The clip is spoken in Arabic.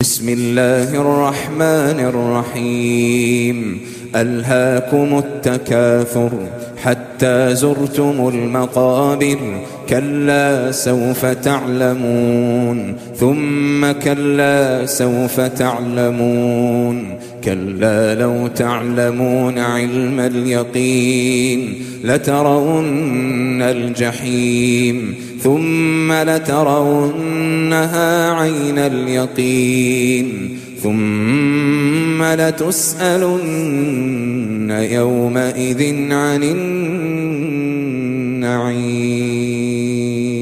بسم الله الرحمن الرحيم. ألهاكم التكاثر حتى زرتم المقابر، كلا سوف تعلمون، ثم كلا سوف تعلمون، كلا لو تعلمون علم اليقين لترون الجحيم، ثم لترونها عين اليقين، ثم لتسألن يومئذ عن النعيم.